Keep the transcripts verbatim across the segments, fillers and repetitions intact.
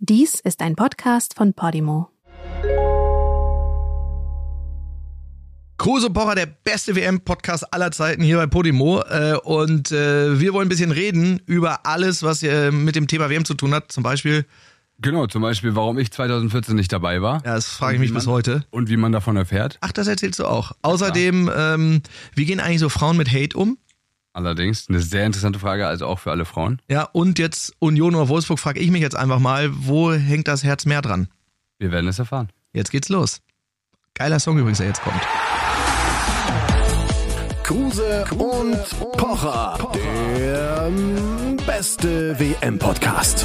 Dies ist ein Podcast von Podimo. Kruse und Pocher, der beste W M-Podcast aller Zeiten hier bei Podimo. Und wir wollen ein bisschen reden über alles, was mit dem Thema W M zu tun hat. Zum Beispiel... Genau, zum Beispiel, warum ich zwanzig vierzehn nicht dabei war. Ja, das frage ich mich man, bis heute. Und wie man davon erfährt. Ach, das erzählst du auch. Außerdem, ähm, wie gehen eigentlich so Frauen mit Hate um? Allerdings, eine sehr interessante Frage, also auch für alle Frauen. Ja, und jetzt Union oder Wolfsburg, frage ich mich jetzt einfach mal, wo hängt das Herz mehr dran? Wir werden es erfahren. Jetzt geht's los. Geiler Song übrigens, der jetzt kommt. Kruse und Pocher, der beste W M-Podcast.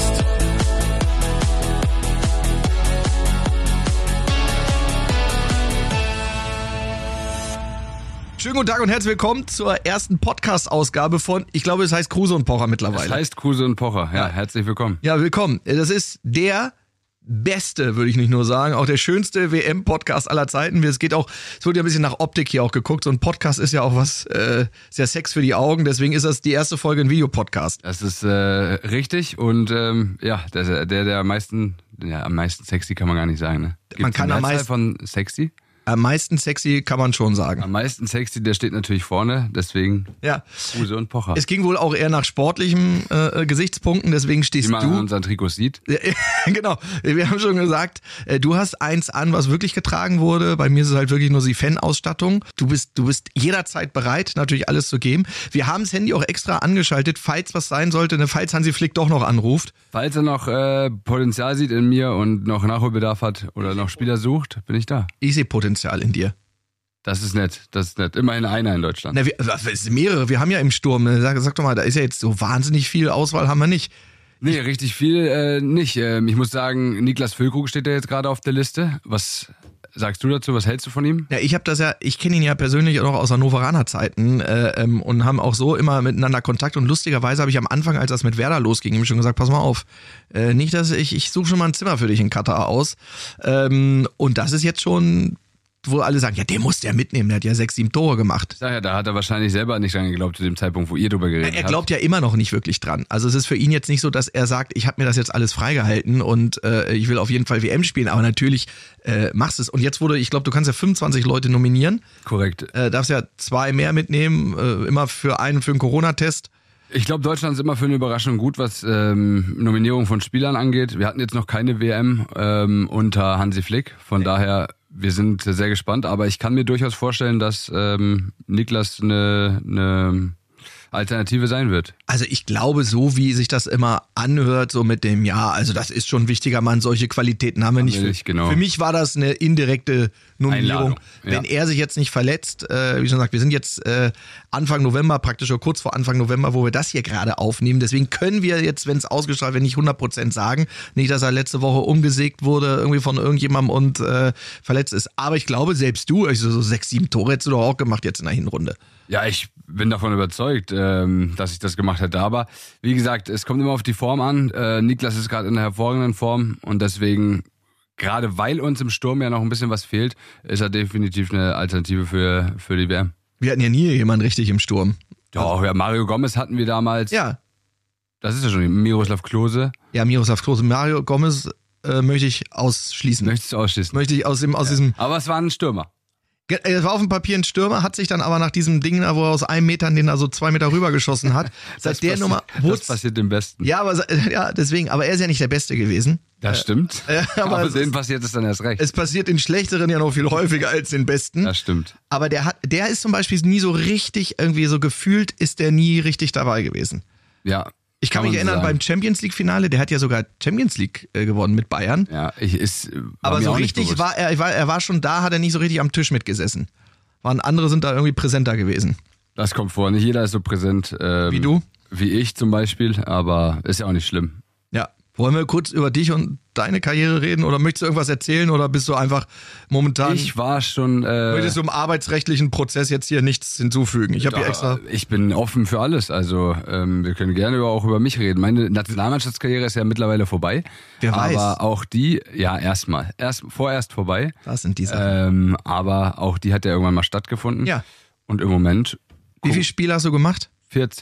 Schönen guten Tag und herzlich willkommen zur ersten Podcast-Ausgabe von, ich glaube, es heißt Kruse und Pocher mittlerweile. Es heißt Kruse und Pocher, ja, ja. Herzlich willkommen. Ja, willkommen. Das ist der beste, würde ich nicht nur sagen, auch der schönste W M-Podcast aller Zeiten. Es geht auch, es wurde ja ein bisschen nach Optik hier auch geguckt. So ein Podcast ist ja auch was, äh, sehr Sex für die Augen. Deswegen ist das die erste Folge ein Videopodcast. Das ist äh, richtig und ähm, ja, der, der, der am meisten, ja, am meisten sexy kann man gar nicht sagen. Ne? Gibt's man kann am meisten von sexy. Am meisten sexy kann man schon sagen. Am meisten sexy, der steht natürlich vorne, deswegen ja. Kruse und Pocher. Es ging wohl auch eher nach sportlichen äh, Gesichtspunkten, deswegen stehst Wie man du... an unseren Trikots sieht. Genau, wir haben schon gesagt, äh, du hast eins an, was wirklich getragen wurde. Bei mir ist es halt wirklich nur die Fan-Ausstattung. Du bist, du bist jederzeit bereit, natürlich alles zu geben. Wir haben das Handy auch extra angeschaltet, falls was sein sollte, ne, falls Hansi Flick doch noch anruft. Falls er noch äh, Potenzial sieht in mir und noch Nachholbedarf hat oder noch Spieler sucht, bin ich da. Ich sehe Potenzial in dir. Das ist nett, das ist nett. Immerhin einer in Deutschland. Na, wir, es sind mehrere, wir haben ja im Sturm, sag, sag doch mal, da ist ja jetzt so wahnsinnig viel Auswahl, haben wir nicht. Nee, richtig viel äh, nicht. Ähm, ich muss sagen, Niklas Füllkrug steht ja jetzt gerade auf der Liste. Was sagst du dazu? Was hältst du von ihm? Ja, ich habe das ja, ich kenne ihn ja persönlich auch noch aus Hannoveraner Zeiten äh, ähm, und haben auch so immer miteinander Kontakt und lustigerweise habe ich am Anfang, als das mit Werder losging, ihm schon gesagt, pass mal auf, äh, nicht, dass ich, ich suche schon mal ein Zimmer für dich in Katar aus ähm, und das ist jetzt schon... wo alle sagen, ja, der muss der mitnehmen, der hat ja sechs, sieben Tore gemacht. Ich sag ja, da hat er wahrscheinlich selber nicht dran geglaubt zu dem Zeitpunkt, wo ihr drüber geredet habt. Er glaubt ja immer noch nicht wirklich dran. Also es ist für ihn jetzt nicht so, dass er sagt, ich habe mir das jetzt alles freigehalten und äh, ich will auf jeden Fall W M spielen, aber natürlich äh, machst es. Und jetzt wurde, ich glaube, du kannst ja fünfundzwanzig Leute nominieren. Korrekt. Äh, darfst ja zwei mehr mitnehmen, äh, immer für einen für einen Corona-Test. Ich glaube, Deutschland ist immer für eine Überraschung gut, was ähm, Nominierung von Spielern angeht. Wir hatten jetzt noch keine W M ähm, unter Hansi Flick, von ja. daher... Wir sind sehr gespannt, aber ich kann mir durchaus vorstellen, dass ähm, Niklas eine, eine Alternative sein wird. Also ich glaube, so wie sich das immer anhört, so mit dem, ja, also das ist schon ein wichtiger Mann, solche Qualitäten haben wir nicht. Nicht genau. Für mich war das eine indirekte Nominierung. Ja. Wenn er sich jetzt nicht verletzt, äh, wie schon gesagt, wir sind jetzt äh, Anfang November, praktisch oder kurz vor Anfang November, wo wir das hier gerade aufnehmen. Deswegen können wir jetzt, wenn es ausgestrahlt wird, nicht hundert Prozent sagen. Nicht, dass er letzte Woche umgesägt wurde irgendwie von irgendjemandem und äh, verletzt ist. Aber ich glaube, selbst du, also so sechs, sieben Tore hättest du doch auch gemacht jetzt in der Hinrunde. Ja, ich bin davon überzeugt, ähm, dass ich das gemacht hätte. Aber wie gesagt, es kommt immer auf die Form an. Äh, Niklas ist gerade in einer hervorragenden Form und deswegen, gerade weil uns im Sturm ja noch ein bisschen was fehlt, ist er definitiv eine Alternative für, für die W M. Wir hatten ja nie jemanden richtig im Sturm. Doch, ja, Mario Gomez hatten wir damals. Ja. Das ist ja schon Miroslav Klose. Ja, Miroslav Klose. Mario Gomez äh, möchte ich ausschließen. Möchtest du ausschließen? Möchte ich aus dem, aus ja. diesem... Aber es war ein Stürmer. Es war auf dem Papier ein Stürmer, hat sich dann aber nach diesem Ding, wo er aus einem Meter, den er so zwei Meter rüber geschossen hat, seit der Nummer... Das passiert dem Besten. Ja, aber ja, deswegen, aber er ist ja nicht der Beste gewesen. Das stimmt. Äh, aber aber es denen ist, passiert es dann erst recht. Es passiert den Schlechteren ja noch viel häufiger als den Besten. Das stimmt. Aber der hat, der ist zum Beispiel nie so richtig, irgendwie so gefühlt, ist der nie richtig dabei gewesen. Ja. Ich kann, kann mich erinnern, so beim Champions League Finale, der hat ja sogar Champions League äh, gewonnen mit Bayern. Ja, ich ist. Aber so richtig war er, war, er war schon da, hat er nicht so richtig am Tisch mitgesessen. Waren andere sind da irgendwie präsenter gewesen. Das kommt vor. Nicht jeder ist so präsent. Ähm, wie du? Wie ich zum Beispiel, aber ist ja auch nicht schlimm. Ja. Wollen wir kurz über dich und deine Karriere reden oder möchtest du irgendwas erzählen oder bist du einfach momentan... Ich war schon... Äh, möchtest du im arbeitsrechtlichen Prozess jetzt hier nichts hinzufügen? Ich habe hier extra... Ich bin offen für alles, also ähm, wir können gerne auch über mich reden. Meine Nationalmannschaftskarriere ist ja mittlerweile vorbei. Wer weiß. Aber auch die, ja erstmal, erst, vorerst vorbei. Das sind die Sachen. Ähm, aber auch die hat ja irgendwann mal stattgefunden. Ja. Und im Moment... Wie viele Spiele hast du gemacht? vierzehn.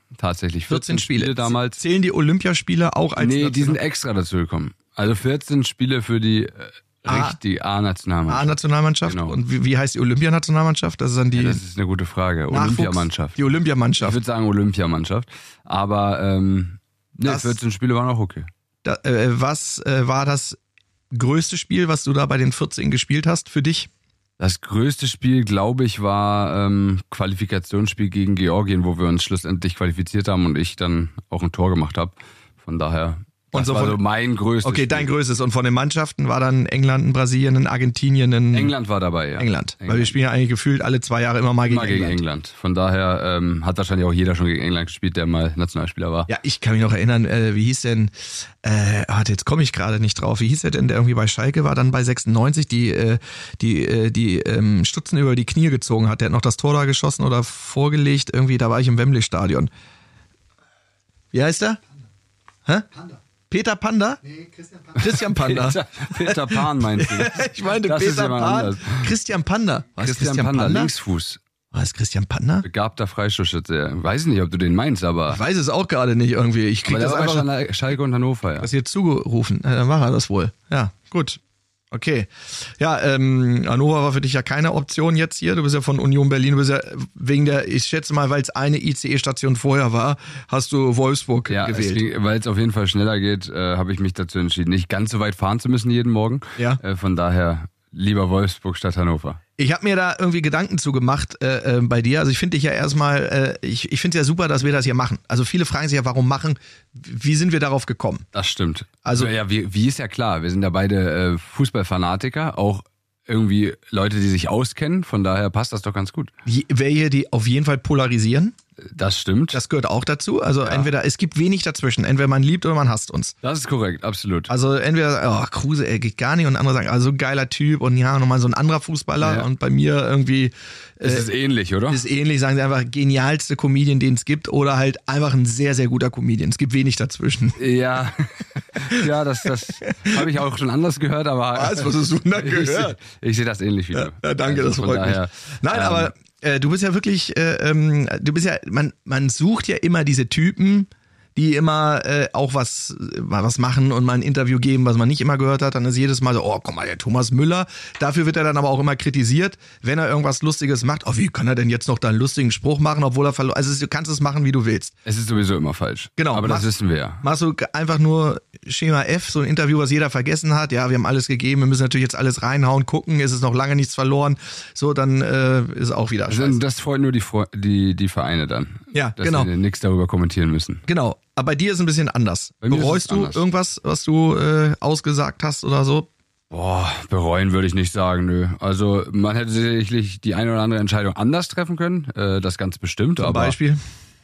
tatsächlich. vierzehn Spiele. Spiele damals. Zählen die Olympiaspiele auch als Nee, die sind National- extra dazu gekommen. Also vierzehn Spiele für die äh, A- richtige A-Nationalmannschaft. A-Nationalmannschaft? Genau. Und wie, wie heißt die Olympianationalmannschaft? Das ist dann die Ja, das ist eine gute Frage. Nachwuchs- Olympiamannschaft. Die Ich Olympiamannschaft. würde sagen Olympiamannschaft. Aber ähm, nee, Das- vierzehn Spiele waren auch okay. Da, äh, was äh, war das größte Spiel, was du da bei den vierzehn gespielt hast für dich? Das größte Spiel, glaube ich, war ähm, Qualifikationsspiel gegen Georgien, wo wir uns schlussendlich qualifiziert haben und ich dann auch ein Tor gemacht habe. Von daher, Und das so war von- so mein größtes Okay, Spiel. dein größtes. Und von den Mannschaften war dann England, ein Brasilien, ein Argentinien, ein England war dabei, ja. England. Weil wir spielen ja eigentlich gefühlt alle zwei Jahre immer mal gegen, Immer gegen England. England. Von daher ähm, hat wahrscheinlich auch jeder schon gegen England gespielt, der mal Nationalspieler war. Ja, ich kann mich noch erinnern, äh, wie hieß denn, äh, warte, jetzt komme ich gerade nicht drauf, wie hieß der denn, der irgendwie bei Schalke war, dann bei sechsundneunzig, die, äh, die, äh, die ähm, Stutzen über die Knie gezogen hat. Der hat noch das Tor da geschossen oder vorgelegt, irgendwie, da war ich im Wembley-Stadion. Wie heißt der? Hä? Panda. Peter Panda? Nee, Christian Panda. Christian Panda. Peter, Peter Pan meinst du? Ich meinte Das ist Peter jemand Pan. anders. Christian Panda. Was Christian, Panda, Linksfuß. War es Christian Panda? Begabter Freistoßschütze. Weiß nicht, ob du den meinst, aber, Ich weiß es auch gerade nicht irgendwie. Ich krieg aber der das war bei einfach Schal- Schalke und Hannover, ja. das hier zugerufen. Äh, dann war er das wohl. Ja, gut. Okay. Ja, ähm, Hannover war für dich ja keine Option jetzt hier. Du bist ja von Union Berlin. Du bist ja wegen der, ich schätze mal, weil es eine I C E-Station vorher war, hast du Wolfsburg Ja, gewählt. weil es auf jeden Fall schneller geht, äh, habe ich mich dazu entschieden, nicht ganz so weit fahren zu müssen jeden Morgen. Ja. Äh, von daher lieber Wolfsburg statt Hannover. Ich habe mir da irgendwie Gedanken zu gemacht äh, äh, bei dir. Also ich finde dich ja erstmal, äh, ich, ich finde es ja super, dass wir das hier machen. Also viele fragen sich ja, warum machen? Wie sind wir darauf gekommen? Das stimmt. Also- Also ja, wie, wie ist ja klar, wir sind ja beide äh, Fußballfanatiker, auch irgendwie Leute, die sich auskennen. Von daher passt das doch ganz gut. Je- Welche, die auf jeden Fall polarisieren, Das stimmt. das gehört auch dazu. Also entweder, es gibt wenig dazwischen. Entweder man liebt oder man hasst uns. Das ist korrekt, absolut. Also entweder, oh, Kruse, er geht gar nicht, und andere sagen, also geiler Typ und ja, nochmal so ein anderer Fußballer, Ja. und bei mir irgendwie Es ist ähnlich, oder? ist ähnlich, sagen sie einfach, genialste Comedian, den es gibt, oder halt einfach ein sehr, sehr guter Comedian. Es gibt wenig dazwischen. Ja, ja, das, das habe ich auch schon anders gehört, aber Was? Was hast du denn da ich, gehört? Ich, ich sehe das ähnlich wie du. Ja, ja, danke, Also das von freut daher, mich. Nein, ähm, aber äh, du bist ja wirklich, äh, ähm, du bist ja, man, man sucht ja immer diese Typen, die immer äh, auch was, mal was machen und mal ein Interview geben, was man nicht immer gehört hat. Dann ist jedes Mal so, oh, guck mal, der Thomas Müller. Dafür wird er dann aber auch immer kritisiert, wenn er irgendwas Lustiges macht. Oh, wie kann er denn jetzt noch da einen lustigen Spruch machen, obwohl er verloren? Also du kannst es machen, wie du willst. Es ist sowieso immer falsch. Genau, Aber das mach- wissen wir ja. Machst du einfach nur Schema F, so ein Interview, was jeder vergessen hat. Ja, wir haben alles gegeben, wir müssen natürlich jetzt alles reinhauen, gucken, ist es noch lange nichts verloren. So, dann äh, ist auch wieder Also, scheiße. das freut nur die, Fre- die, die Vereine dann. Ja, dass genau. sie nichts darüber kommentieren müssen. Genau. Aber bei dir ist es ein bisschen anders. Bei mir ist Bereust es du anders. irgendwas, was du äh, ausgesagt hast oder so? Boah, bereuen würde ich nicht sagen, nö. Also man hätte sicherlich die eine oder andere Entscheidung anders treffen können, äh, das ganz bestimmt. Zum aber Beispiel?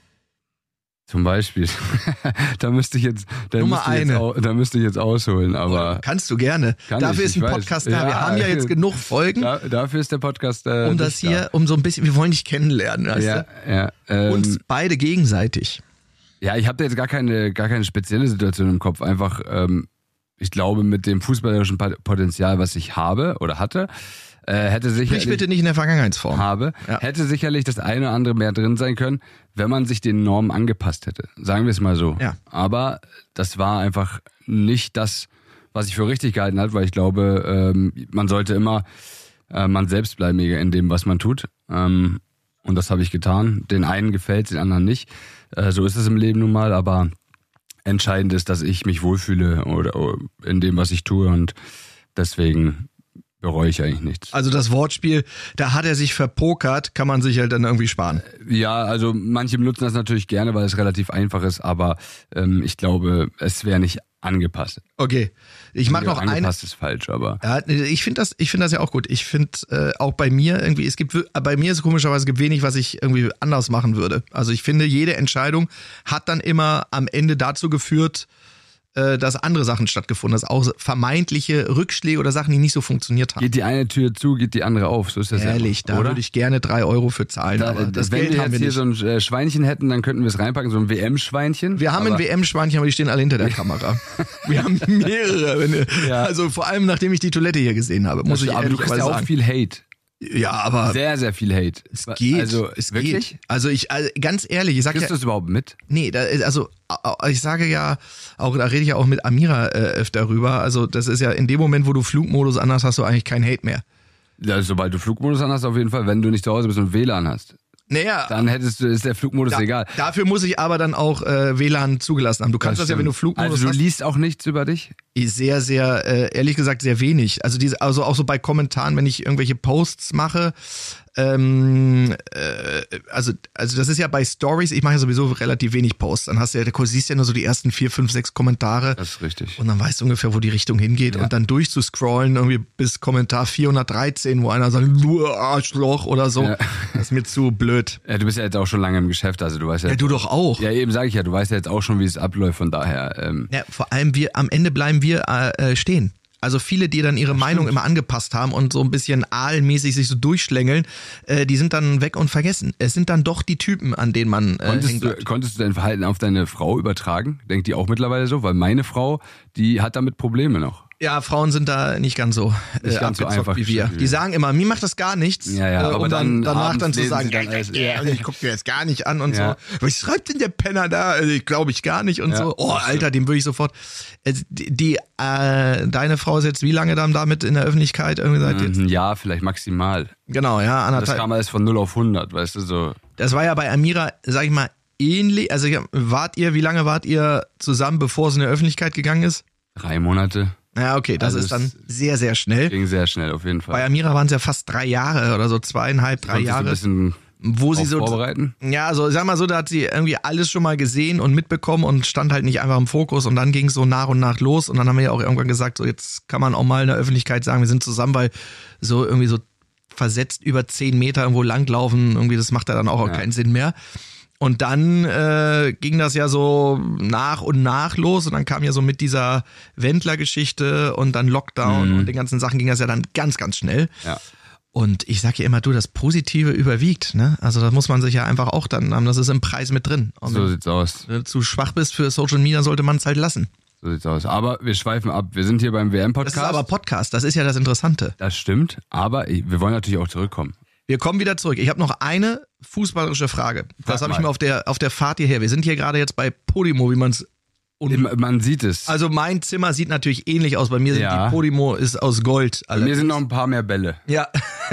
Zum Beispiel. da müsste ich jetzt, da Nummer müsste ich jetzt, eine. au, da müsste ich jetzt ausholen, aber Kannst du gerne. Kann Dafür ich, ist ein ich weiß. Podcast da. Ja, wir haben ja jetzt genug Folgen, da, dafür ist der Podcast äh, um das nicht hier, um so ein bisschen, wir wollen dich kennenlernen, da. weißt Ja, ja. du? Ähm, Uns beide gegenseitig. Ja, ich habe da jetzt gar keine, gar keine spezielle Situation im Kopf. Einfach, ähm, ich glaube, mit dem fußballerischen Pot- Potenzial, was ich habe oder hatte, äh, hätte Sprich sicherlich bitte nicht in der Vergangenheitsform. habe, Ja. hätte sicherlich das eine oder andere mehr drin sein können, wenn man sich den Normen angepasst hätte. Sagen wir es mal so. Ja. Aber das war einfach nicht das, was ich für richtig gehalten hat, weil ich glaube, ähm, man sollte immer äh, man selbst bleiben in dem, was man tut. Ähm, und das habe ich getan. Den einen gefällt, den anderen nicht. Äh, so ist es im Leben nun mal, aber entscheidend ist, dass ich mich wohlfühle oder, oder in dem, was ich tue, und deswegen bereue ich eigentlich nichts. Also das Wortspiel, da hat er sich verpokert, kann man sich halt dann irgendwie sparen. Ja, also manche benutzen das natürlich gerne, weil es relativ einfach ist, aber ähm, ich glaube, es wäre nicht angepasst. Okay, ich mache noch eine. Angepasst ist falsch, aber Ja, ich finde das, ich finde das ja auch gut. Ich finde äh, auch bei mir irgendwie, es gibt, wir- bei mir ist es komischerweise, es gibt wenig, was ich irgendwie anders machen würde. Also ich finde, jede Entscheidung hat dann immer am Ende dazu geführt, äh, dass andere Sachen stattgefunden, dass auch vermeintliche Rückschläge oder Sachen, die nicht so funktioniert haben. geht die eine Tür zu, geht die andere auf. So ist das Ehrlich, ja, da oder? würde ich gerne drei Euro für zahlen, Da, aber das wenn Geld wir haben jetzt wir hier nicht. so ein äh, Schweinchen hätten, dann könnten wir es reinpacken, so ein W M-Schweinchen. Wir haben aber ein W M-Schweinchen, aber die stehen alle hinter der Kamera. Wir haben mehrere. Wenn, Ja. Also vor allem, nachdem ich die Toilette hier gesehen habe, muss ich aber du ehrlich kriegst ja mal auch sagen. viel Hate. Ja, aber Sehr, sehr viel Hate. es geht. Also, es wirklich? geht. Also ich, also ganz ehrlich, ich sag Kriegst ja, du das überhaupt mit? nee, da, also ich sage ja, auch da rede ich ja auch mit Amira äh, öfter rüber. Also das ist ja in dem Moment, wo du Flugmodus an hast, hast du eigentlich keinen Hate mehr. Ja, sobald du Flugmodus an hast, auf jeden Fall, wenn du nicht zu Hause bist und W L A N hast. Naja, Dann hättest du, ist der Flugmodus da, egal. dafür muss ich aber dann auch äh, W L A N zugelassen haben. Du kannst das, ja, wenn du Flugmodus Also du hast. liest auch nichts über dich? Sehr, sehr, äh, ehrlich gesagt, sehr wenig. Also diese, also auch so bei Kommentaren, wenn ich irgendwelche Posts mache, ähm, äh, also, also das ist ja bei Stories, ich mache ja sowieso relativ wenig Posts. Dann hast du ja, du siehst ja nur so die ersten vier, fünf, sechs Kommentare. Das ist richtig. Und dann weißt du ungefähr, wo die Richtung hingeht. Ja. Und dann durchzuscrollen, irgendwie bis Kommentar vierhundertdreizehn, wo einer sagt, du Arschloch oder so. Ja. Das ist mir zu blöd. Ja, du bist ja jetzt auch schon lange im Geschäft, also du weißt ja. Ja, du doch auch. Ja, eben sage ich ja, du weißt ja jetzt auch schon, wie es abläuft, von daher. Ähm, Ja, vor allem wir, am Ende bleiben wir äh, stehen. Also viele, die dann ihre Meinung immer angepasst haben und so ein bisschen aalmäßig sich so durchschlängeln, äh, die sind dann weg und vergessen. Es sind dann doch die Typen, an denen man äh, konntest, hängen du, bleibt. konntest du dein Verhalten auf deine Frau übertragen? Denkt die auch mittlerweile so? Weil meine Frau, die hat damit Probleme noch. Ja, Frauen sind da nicht ganz so äh, Nicht ganz so abgezockt einfach wie wir. gestellt wie Die wir. sagen immer, mir macht das gar nichts. Ja, ja, äh, aber um dann dann danach abends dann zu lesen sagen, sie dann ja, alles. ja, also ich guck mir jetzt gar nicht an und Ja. so. Was schreibt denn der Penner da? Also ich glaube ich gar nicht und Ja, so. Oh, das Alter, dem würde ich sofort. Äh, die, die äh, deine Frau ist jetzt wie lange dann damit in der Öffentlichkeit irgendwie seit jetzt? Ein Jahr, vielleicht maximal. Genau, ja, Das anderthalb. kam alles von null auf hundert, weißt du, so. Das war ja bei Amira, sag ich mal, ähnlich. Also wart ihr, wie lange wart ihr zusammen, bevor es in die Öffentlichkeit gegangen ist? Drei Monate. Ja, okay, das Also ist es dann sehr, sehr schnell. Ging sehr schnell, auf jeden Fall. Bei Amira waren es ja fast drei Jahre oder so, zweieinhalb, drei Konntest du Jahre. ein bisschen Wo sie so, vorbereiten? ja, so, sag mal so, da hat sie irgendwie alles schon mal gesehen und mitbekommen und stand halt nicht einfach im Fokus und dann ging es so nach und nach los und dann haben wir ja auch irgendwann gesagt, so jetzt kann man auch mal in der Öffentlichkeit sagen, wir sind zusammen, weil so irgendwie so versetzt über zehn Meter irgendwo langlaufen, irgendwie das macht ja dann auch, auch Ja. keinen Sinn mehr. Und dann äh, ging das ja so nach und nach los und dann kam ja so mit dieser Wendler-Geschichte und dann Lockdown Mhm. und den ganzen Sachen ging das ja dann ganz, ganz schnell. Ja. Und ich sag ja immer, du, das Positive überwiegt, ne? Also das muss man sich ja einfach auch dann haben, das ist im Preis mit drin. Und So sieht's aus. wenn du zu schwach bist für Social Media, sollte man es halt lassen. So sieht's aus. Aber wir schweifen ab. Wir sind hier beim W M-Podcast. Das ist aber Podcast, das ist ja das Interessante. Das stimmt, aber wir wollen natürlich auch zurückkommen. Wir kommen wieder zurück. Ich habe noch eine fußballerische Frage. Das Sag habe ich mal. mir auf der, auf der Fahrt hierher. Wir sind hier gerade jetzt bei Podimo, wie man es. Man sieht es. Also mein Zimmer sieht natürlich ähnlich aus. Bei mir sind Ja. die Podimo ist aus Gold. Bei mir sind noch ein paar mehr Bälle. Ja,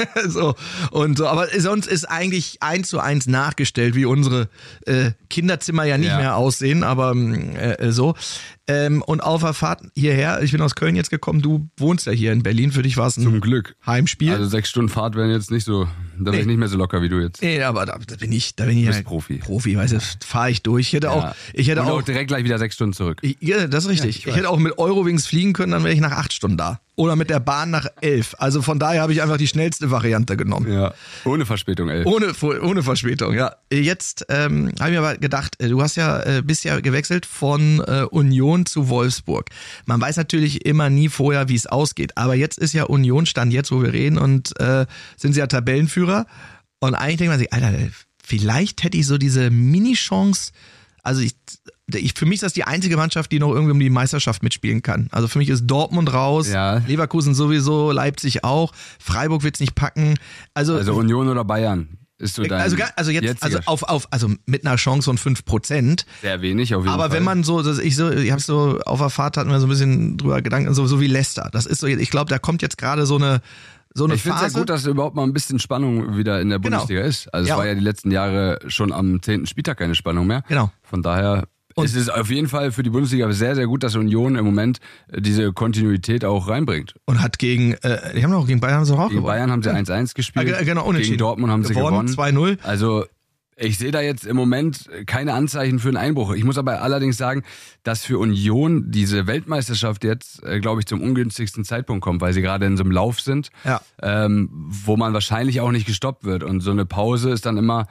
so und so. Aber sonst ist eigentlich eins zu eins nachgestellt, wie unsere äh, Kinderzimmer ja nicht Ja. mehr aussehen, aber äh, so. Ähm, und auf der Fahrt hierher, ich bin aus Köln jetzt gekommen, du wohnst ja hier in Berlin, für dich war es ein Zum Glück. Heimspiel. Also sechs Stunden Fahrt wären jetzt nicht so, da wäre Nee. ich nicht mehr so locker wie du jetzt. nee, aber da, da bin ich, da bin ich Du bist halt Profi. Profi, weißt du, fahre ich durch. Ich hätte auch, Ja. ich hätte Und auch, auch direkt gleich wieder sechs Stunden zurück. ich, ja, das ist richtig. Ja, ich ich weiß. hätte auch mit Eurowings fliegen können, dann wäre ich nach acht Stunden da. Oder mit der Bahn nach elf. Also von daher habe ich einfach die schnellste Variante genommen. Ja. Ohne Verspätung, ey. Ohne, ohne Verspätung, ja. Jetzt ähm, habe ich mir aber gedacht, äh, du hast ja äh, bist ja gewechselt von äh, Union zu Wolfsburg. Man weiß natürlich immer nie vorher, wie es ausgeht. Aber jetzt ist ja Union Stand jetzt, wo wir reden, und äh, sind sie ja Tabellenführer. Und eigentlich denkt man sich, Alter, vielleicht hätte ich so diese Mini-Chance. Also ich, ich, für mich ist das die einzige Mannschaft, die noch irgendwie um die Meisterschaft mitspielen kann. Also für mich ist Dortmund raus, Ja. Leverkusen sowieso, Leipzig auch, Freiburg wird's nicht packen. Also, Also Union oder Bayern ist so dein also, ga- also jetzt, jetziger also auf, auf, also mit einer Chance von fünf Prozent. sehr wenig auf jeden Aber Fall. wenn man so, das, ich so, ich habe so auf der Fahrt hatten wir so ein bisschen drüber Gedanken, so, so wie Leicester. Das ist so, ich glaube, da kommt jetzt gerade so eine, so eine Ich finde es Phase. ja gut, dass überhaupt mal ein bisschen Spannung wieder in der Genau. Bundesliga ist. Also Ja. es war ja die letzten Jahre schon am zehnten Spieltag keine Spannung mehr. Genau. Von daher Und- ist es auf jeden Fall für die Bundesliga sehr, sehr gut, dass Union im Moment äh, diese Kontinuität auch reinbringt. Und hat gegen, äh, die haben noch gegen Bayern haben sie auch Gegen gewonnen. Bayern haben sie eins eins gespielt. Ah, ge- genau, unentschieden. Gegen Dortmund haben sie Gewonnen, gewonnen. zwei null. Also ich sehe da jetzt im Moment keine Anzeichen für einen Einbruch. Ich muss aber allerdings sagen, dass für Union diese Weltmeisterschaft jetzt, äh, glaube ich, zum ungünstigsten Zeitpunkt kommt, weil sie gerade in so einem Lauf sind, Ja. ähm, wo man wahrscheinlich auch nicht gestoppt wird. Und so eine Pause ist dann immer...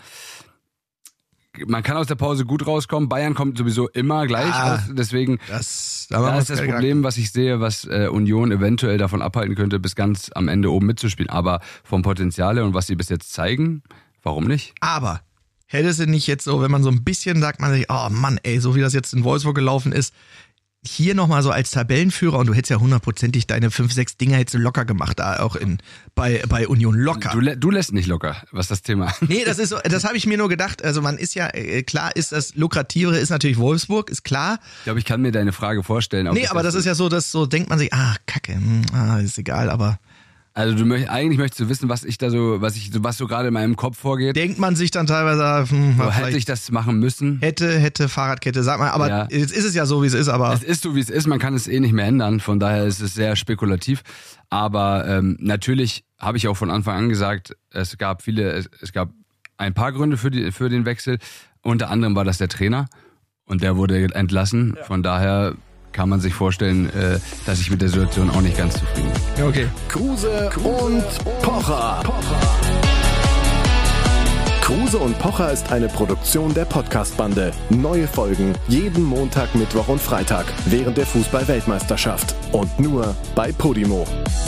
Man kann aus der Pause gut rauskommen. Bayern kommt sowieso immer gleich Ah. raus. Deswegen Das, da machen da wir ist uns das keine Problem, was ich sehe, was äh, Union eventuell davon abhalten könnte, bis ganz am Ende oben mitzuspielen. Aber vom Potenzial her und was sie bis jetzt zeigen, warum nicht? Aber hätte sie nicht jetzt so, wenn man so ein bisschen sagt, man sich, oh Mann, ey, so wie das jetzt in Wolfsburg gelaufen ist, hier nochmal so als Tabellenführer und du hättest ja hundertprozentig deine fünf, sechs Dinger hättest du locker gemacht, da auch in, bei, bei Union locker. Du, du lässt nicht locker, was das Thema. Nee, das ist so, das habe ich mir nur gedacht, also man ist ja, klar ist das Lukrativere ist natürlich Wolfsburg, ist klar. Ich glaube, ich kann mir deine Frage vorstellen. Nee, aber das ist ja so, dass so denkt man sich, ah, kacke, hm, ah, ist egal, aber... Also du möcht, eigentlich möchtest du wissen, was ich da so, was ich, was so gerade in meinem Kopf vorgeht. Denkt man sich dann teilweise, hm, so, hätte ich das machen müssen? Hätte, hätte Fahrradkette, sag mal, aber ja. Jetzt ist es ja so, wie es ist, aber... Es ist so, wie es ist, man kann es eh nicht mehr ändern, von daher ist es sehr spekulativ. Aber ähm, natürlich habe ich auch von Anfang an gesagt, es gab viele, es, es gab ein paar Gründe für, die, für den Wechsel. Unter anderem war das der Trainer und der wurde entlassen, ja. Von daher... kann man sich vorstellen, äh, dass ich mit der Situation auch nicht ganz zufrieden bin. Okay. Kruse und Pocher. Kruse und Pocher ist eine Produktion der Podcast-Bande. Neue Folgen jeden Montag, Mittwoch und Freitag während der Fußball-Weltmeisterschaft. Und nur bei Podimo.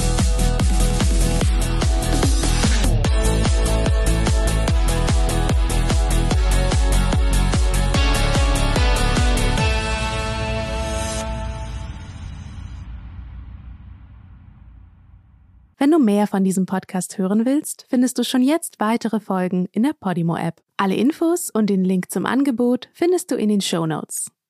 Wenn du mehr von diesem Podcast hören willst, findest du schon jetzt weitere Folgen in der Podimo-App. Alle Infos und den Link zum Angebot findest du in den Shownotes.